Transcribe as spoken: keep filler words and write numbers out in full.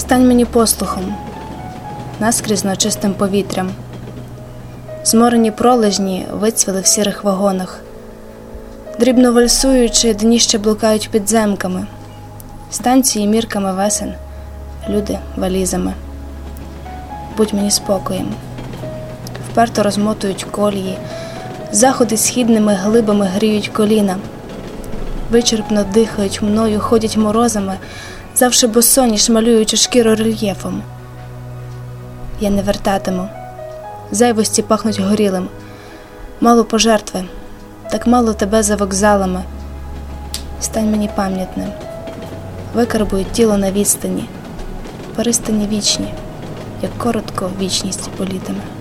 Стань мені послухом, наскрізно чистим повітрям. Зморені пролежні вицвіли в сірих вагонах. Дрібно вальсуючи, дні ще блукають підземками. Станції мірками весен, люди валізами. Будь мені спокоєм. Вперто розмотують колії, заходи східними глибами гріють коліна. Вичерпно дихають мною, ходять морозами, завше босоніж малюючи шкіру рельєфом. Я не вертатиму. Зайвості пахнуть горілим. Мало пожертви, так мало тебе за вокзалами. Стань мені пам'ятним. Викарбуй тіло на відстані. Перистані вічні, як коротко вічність політиме.